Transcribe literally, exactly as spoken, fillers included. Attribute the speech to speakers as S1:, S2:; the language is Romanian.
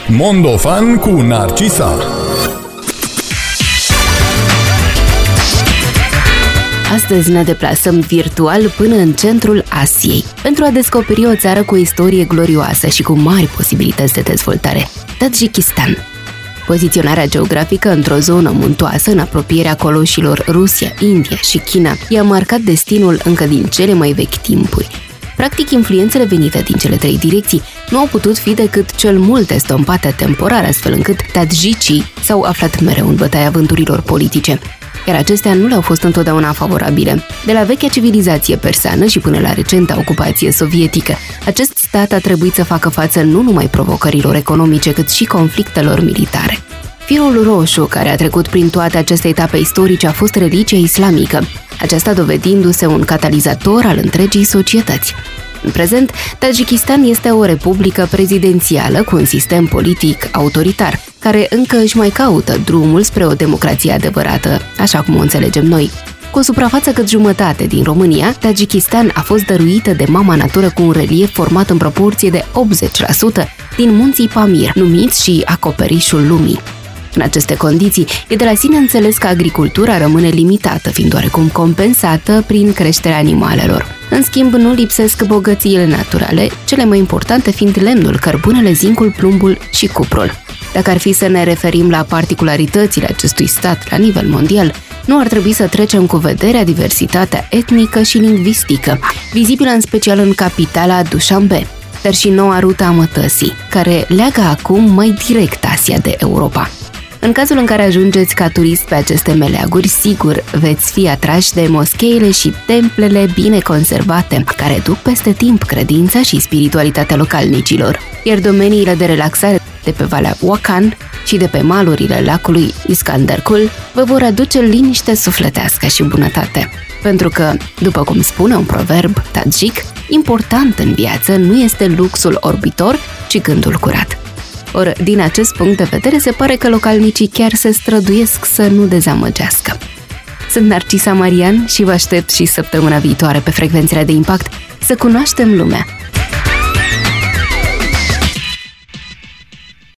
S1: Mondofan cu Narcisa.
S2: Astăzi ne deplasăm virtual până în centrul Asiei, pentru a descoperi o țară cu o istorie glorioasă și cu mari posibilități de dezvoltare, Tajikistan. Poziționarea geografică într-o zonă muntoasă, în apropierea coloșilor Rusia, India și China, i-a marcat destinul încă din cele mai vechi timpuri. Practic, influențele venite din cele trei direcții nu au putut fi decât cel mult estompate temporar, astfel încât tadjicii s-au aflat mereu în bătaia vânturilor politice, iar acestea nu le-au fost întotdeauna favorabile. De la vechea civilizație persană și până la recenta ocupație sovietică, acest stat a trebuit să facă față nu numai provocărilor economice, cât și conflictelor militare. Firul roșu care a trecut prin toate aceste etape istorice a fost religia islamică, aceasta dovedindu-se un catalizator al întregii societăți. În prezent, Tajikistan este o republică prezidențială cu un sistem politic autoritar, care încă își mai caută drumul spre o democrație adevărată, așa cum o înțelegem noi. Cu o suprafață cât jumătate din România, Tajikistan a fost dăruită de mama natură cu un relief format în proporție de optzeci la sută din munții Pamir, numiți și acoperișul lumii. În aceste condiții, e de la sine înțeles că agricultura rămâne limitată, fiind oarecum compensată prin creșterea animalelor. În schimb, nu lipsesc bogățiile naturale, cele mai importante fiind lemnul, cărbunele, zincul, plumbul și cuprul. Dacă ar fi să ne referim la particularitățile acestui stat la nivel mondial, nu ar trebui să trecem cu vederea diversitatea etnică și lingvistică, vizibilă în special în capitala Dushanbe, dar și noua rută a mătăsii, care leagă acum mai direct Asia de Europa. În cazul în care ajungeți ca turist pe aceste meleaguri, sigur veți fi atrași de moscheile și templele bine conservate, care duc peste timp credința și spiritualitatea localnicilor. Iar domeniile de relaxare de pe Valea Wakhan și de pe malurile lacului Iskanderkul vă vor aduce liniște sufletească și bunătate. Pentru că, după cum spune un proverb tajik, important în viață nu este luxul orbitor, ci gândul curat. Ori, din acest punct de vedere, se pare că localnicii chiar se străduiesc să nu dezamăgească. Sunt Narcisa Marian și vă aștept și săptămâna viitoare pe frecvențele de impact să cunoaștem lumea.